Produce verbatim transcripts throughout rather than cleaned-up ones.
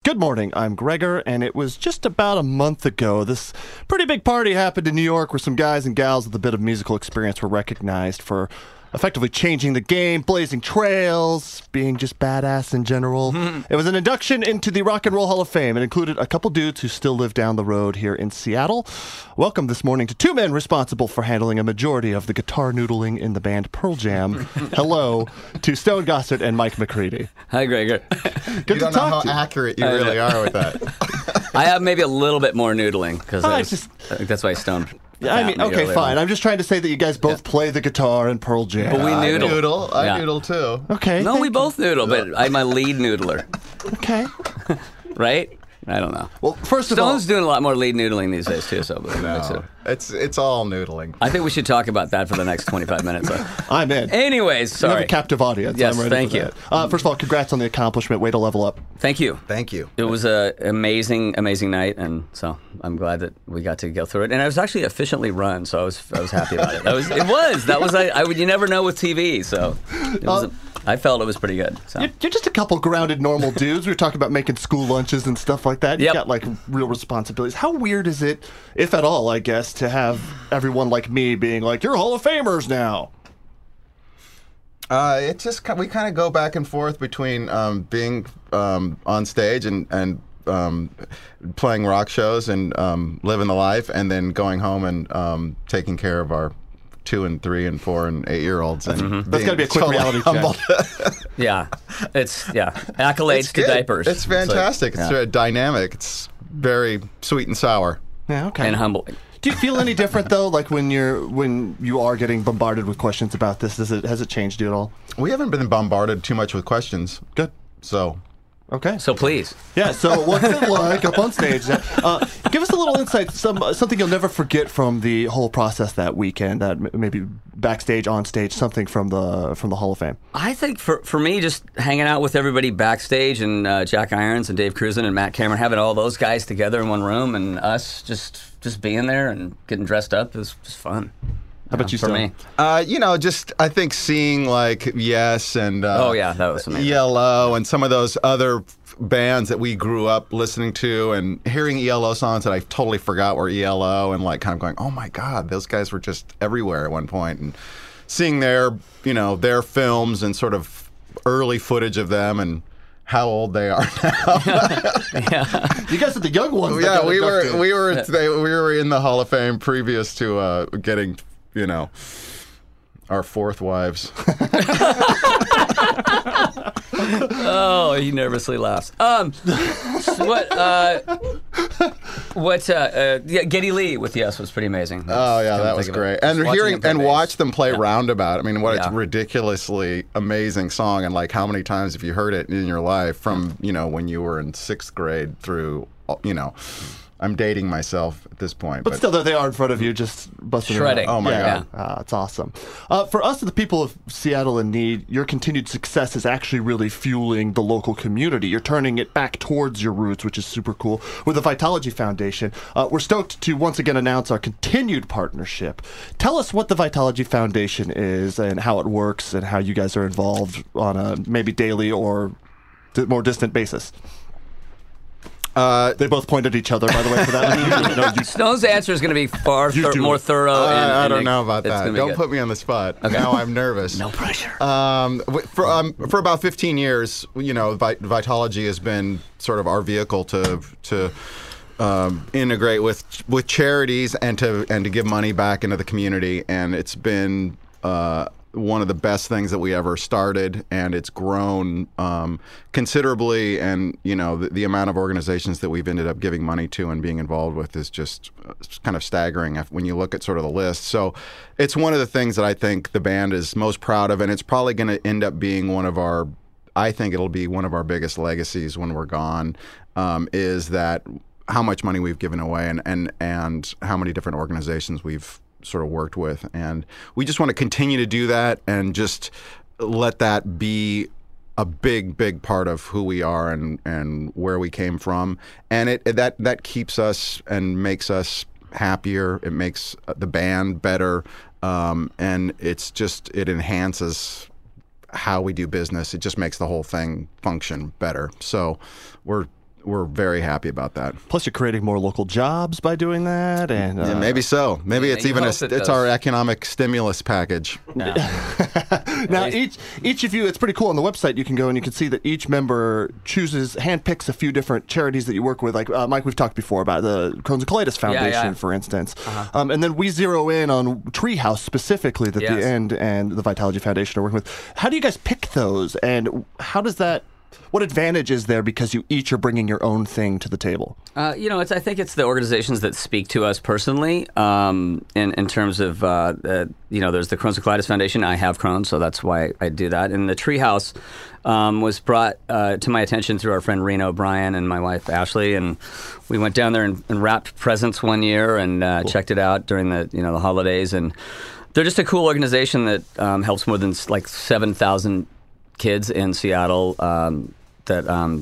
Good morning, I'm Gregor, and it was just about a month ago. This pretty big party happened in New York where some guys and gals with a bit of musical experience were recognized for effectively changing the game, blazing trails, being just badass in general. It was an induction into the Rock and Roll Hall of Fame. It included a couple dudes who still live down the road here in Seattle. Welcome this morning to two men responsible for handling a majority of the guitar noodling in the band Pearl Jam. Hello to Stone Gossard and Mike McCready. Hi, Gregor. Good you to don't talk know how to you. accurate you really are with that. I have maybe a little bit more noodling because Oh, I, it's was- just- I think that's why Stone. Yeah, I found mean, me okay, earlier fine. on. I'm just trying to say that you guys both play the guitar in Pearl Jam. But we I noodle. noodle. I Yeah. noodle too. Okay. No, thank we you. both noodle, but I'm a lead noodler, Okay. right? I don't know. Well, first of Stone's all, doing a lot more lead noodling these days too. So but that's it. No, it's it's all noodling. I think we should talk about that for the next twenty-five minutes. though. I'm in. Anyways, You have sorry. a captive audience. Yes, I'm ready thank for you. that. Uh, first of all, congrats on the accomplishment. Way to level up. Thank you. Thank you. It was a amazing, amazing night, and so I'm glad that we got to go through it. And I was actually efficiently run, so I was I was happy about it. That was it was that was I, I would you never know with T V, so it was. Uh, I felt it was pretty good. So. You're, you're just a couple grounded, normal dudes. We were talking about making school lunches and stuff like that. You Yep. got like real responsibilities. How weird is it, if at all, I guess, to have everyone like me being like, "You're Hall of Famers now"? Uh, it just ki- we kind of go back and forth between um, being um, on stage and and um, playing rock shows and um, living the life, and then going home and um, taking care of our two and three and four and eight year olds. And That's got to be a quick reality check. Yeah, it's yeah accolades It's to good. diapers. It's like- fantastic. It's yeah. very dynamic. It's very sweet and sour. Yeah, okay. and humbling. Do you feel any different though, like when you're when you are getting bombarded with questions about this? Does it has it changed you at all? We haven't been bombarded too much with questions, Good. so. Okay. So please, Yeah, so what's it like up on stage? Uh, give us a little insight, some something you'll never forget from the whole process that weekend, that m- maybe backstage, on stage, something from the from the Hall of Fame. I think for for me, just hanging out with everybody backstage and uh, Jack Irons and Dave Cruzen and Matt Cameron, having all those guys together in one room, and us just just being there and getting dressed up is just fun. How about you, for Stone? me? Uh, you know, just I think seeing like Yes and uh, Oh, yeah, that was amazing. E L O and some of those other bands that we grew up listening to, and hearing E L O songs that I totally forgot were E L O, and like kind of going, oh my God, those guys were just everywhere at one point, and seeing their you know their films and sort of early footage of them and how old they are now. You guys are the young ones. that yeah, got we inducted. were we were they, we were in the Hall of Fame previous to uh, getting you know our fourth wives. Oh, he nervously laughs. Um, so what? Uh, what? Uh, uh, yeah, Geddy Lee with Yes was pretty amazing. Oh yeah, Couldn't that was think of it. great. Just And watching hearing him play and bass. watch them play Roundabout. I mean, what Yeah. a ridiculously amazing song, and like how many times have you heard it in your life from you know when you were in sixth grade through you know. I'm dating myself at this point, But still, there they are in front of you, just busting it out. Shredding. Oh, my yeah. God. Uh, it's awesome. Uh, for us, the people of Seattle in need, your continued success is actually really fueling the local community. You're turning it back towards your roots, which is super cool. With the Vitalogy Foundation, uh, we're stoked to once again announce our continued partnership. Tell us what the Vitalogy Foundation is and how it works and how you guys are involved on a maybe daily or di- more distant basis. Uh, They both pointed at each other, by the way, for that. No, you- Stone's answer is going to be far You thor- do more it. thorough. I, and, I and don't it- know about it's that. gonna be Don't good. put me on the spot. Now I'm nervous. No pressure. Um, w- for um, for about fifteen years, you know, Vit- Vitalogy has been sort of our vehicle to to um, integrate with with charities and to and to give money back into the community, and it's been uh, one of the best things that we ever started, and it's grown um, considerably. And you know, the, the amount of organizations that we've ended up giving money to and being involved with is just uh, kind of staggering if- when you look at sort of the list. So it's one of the things that I think the band is most proud of, and it's probably going to end up being one of our, I think it'll be one of our biggest legacies when we're gone, um, is that how much money we've given away and, and, and how many different organizations we've sort of worked with. And we just want to continue to do that and just let that be a big, big part of who we are and, and where we came from. And it that that keeps us and makes us happier. It makes the band better. Um, and it's just, it enhances how we do business. It just makes the whole thing function better. So we're we're very happy about that. Plus, you're creating more local jobs by doing that, and uh, Yeah, maybe so. Maybe Yeah, it's you even a, hope it it's does. our economic stimulus package. No. Now, each each of you, it's pretty cool. On the website, you can go and you can see that each member chooses, handpicks a few different charities that you work with. Like uh, Mike, we've talked before about the Crohn's and Colitis Foundation, yeah. for instance. Um, and then we zero in on Treehouse specifically that Yes. the end and the Vitalogy Foundation are working with. How do you guys pick those, and how does that? What advantage is there because you each are bringing your own thing to the table? Uh, you know, it's, I think it's the organizations that speak to us personally. Um, in in terms of, uh, uh, you know, there's the Crohn's and Colitis Foundation. I have Crohn's, so that's why I do that. And the Treehouse um, was brought uh, to my attention through our friend Reno Bryan and my wife Ashley, and we went down there and, and wrapped presents one year and uh, cool. checked it out during the you know the holidays. And they're just a cool organization that um, helps more than like seven thousand kids in Seattle. Um, that um,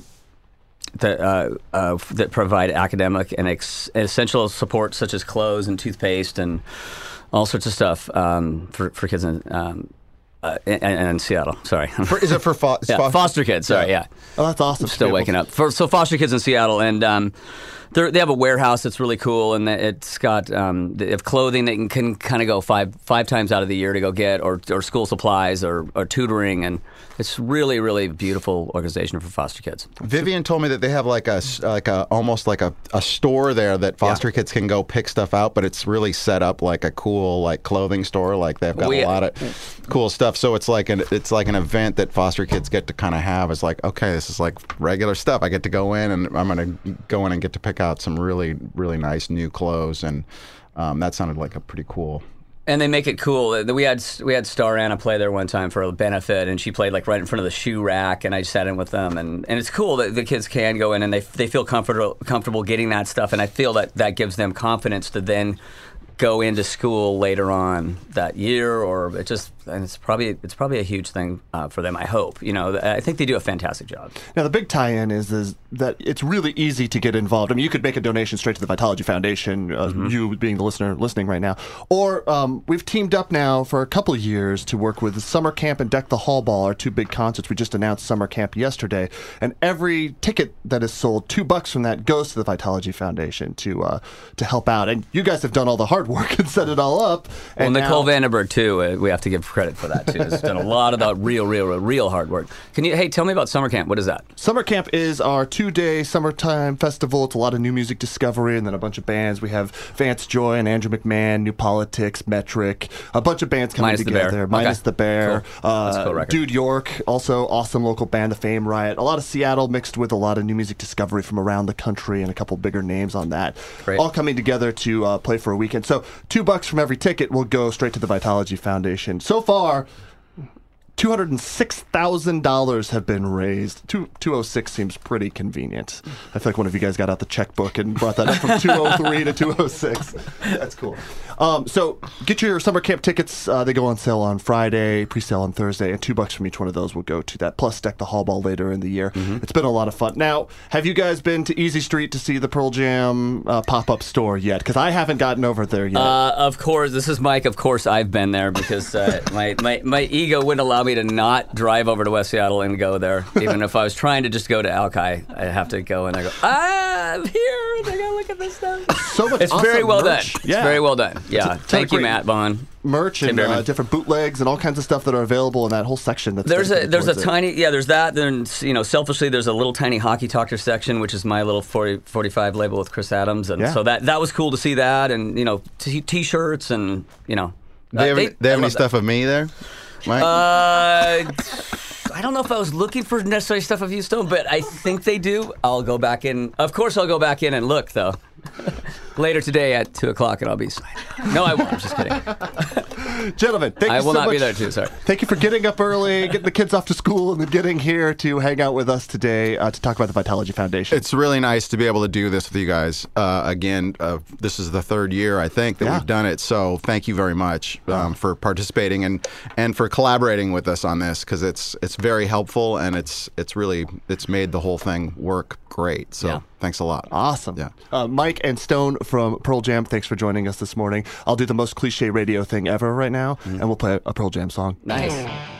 that uh, uh, that provide academic and ex- essential support such as clothes and toothpaste and all sorts of stuff um, for for kids in um, uh, in, in Seattle. Sorry, For, is it for fo- yeah, fo- foster kids? Sorry, yeah. Oh, that's awesome. I'm still waking up. For, so foster kids in Seattle, and um, they're- they have a warehouse that's really cool, and it's got um, they have clothing that can, can kind of go five five times out of the year to go get, or or school supplies, or, or tutoring, and it's really really beautiful organization for foster kids. Vivian told me that they have like a s- like a almost like a, a store there that foster Yeah. kids can go pick stuff out, but it's really set up like a cool like clothing store. Like they've got We- a lot of cool stuff. So it's like an it's like an event that foster kids get to kind of have. It's like, okay, this is like regular stuff. I get to go in and I'm going to go in and get to pick out some really really nice new clothes, and um, that sounded like a pretty cool. And they make it cool. We had we had Star Anna play there one time for a benefit, and she played like right in front of the shoe rack, and I sat in with them, and, and it's cool that the kids can go in and they they feel comfortable comfortable getting that stuff, and I feel that that gives them confidence to then go into school later on that year, or it just and it's probably it's probably a huge thing uh, for them. I hope you know. I think they do a fantastic job. Now, the big tie-in is, is that it's really easy to get involved. I mean, you could make a donation straight to the Vitalogy Foundation, uh, Mm-hmm. you being the listener listening right now. Or um, we've teamed up now for a couple of years to work with Summer Camp and Deck the Hall Ball, our two big concerts. We just announced Summer Camp yesterday. And every ticket that is sold, two bucks from that goes to the Vitalogy Foundation to uh, to help out. And you guys have done all the hard work and set it all up. Well, And Nicole now- Vandenberg too. Uh, we have to give credit for that too. Has done a lot of that real, real, real, real hard work. Can you? Hey, tell me about Summer Camp. What is that? Summer Camp is our two-day summertime festival. It's a lot of new music discovery and then a bunch of bands. We have Vance Joy and Andrew McMahon, New Politics, Metric, a bunch of bands coming Minus the Bear. together. Minus Okay. the Bear. Cool. Uh, That's a cool record. Dude York, also awesome local band, the Fame Riot. A lot of Seattle mixed with a lot of new music discovery from around the country and a couple bigger names on that. Great. All coming together to uh, play for a weekend. So two bucks from every ticket will go straight to the Vitalogy Foundation. So far, two hundred six thousand dollars have been raised. Two, 206 seems pretty convenient. I feel like one of you guys got out the checkbook and brought that up from two oh three to two oh six. That's cool. Um, so get your summer camp tickets. Uh, they go on sale on Friday, pre-sale on Thursday, and two bucks from each one of those will go to that. Plus, Deck the Hall Ball later in the year. Mm-hmm. It's been a lot of fun. Now, have you guys been to Easy Street to see the Pearl Jam uh, pop-up store yet? Because I haven't gotten over there yet. Uh, of course, this is Mike. Of course, I've been there because uh, my, my my ego wouldn't allow me to not drive over to West Seattle and go there. Even if I was trying to just go to Alki, I'd have to go and I go, ah, I'm here. I gotta look at this stuff. so much It's awesome very well merch. done. It's Yeah. very well done. Yeah. ton of Thank you, great Matt Bond. merch and Tim uh, Behrman. different bootlegs and all kinds of stuff that are available in that whole section. That's There's a dedicated there's a towards it. tiny yeah there's that then you know selfishly there's a little tiny hockey talker section which is my little forty, forty-five label with Chris Adams and Yeah. so that that was cool to see that and you know t- t-shirts and you know They have, uh, any- they have I any love stuff of me there, Mike? that. Uh, I don't know if I was looking for necessarily stuff of you still, but I think they do. I'll go back in. Of course, I'll go back in and look though. Later today at two o'clock, and I'll be signing. No, I won't. I'm just kidding. Gentlemen, thank I you will so not much. be there too. Sorry. Thank you for getting up early, getting the kids off to school, and then getting here to hang out with us today uh, to talk about the Vitalogy Foundation. It's really nice to be able to do this with you guys. Uh, again, uh, this is the third year, I think, that Yeah. we've done it. So thank you very much um, for participating and, and for collaborating with us on this because it's it's very helpful and it's it's really it's made the whole thing work great. So Yeah. thanks a lot. Awesome. Yeah. Uh, Mike and Stone from Pearl Jam, thanks for joining us this morning. I'll do the most cliche radio thing ever right now, and we'll play a Pearl Jam song. Nice.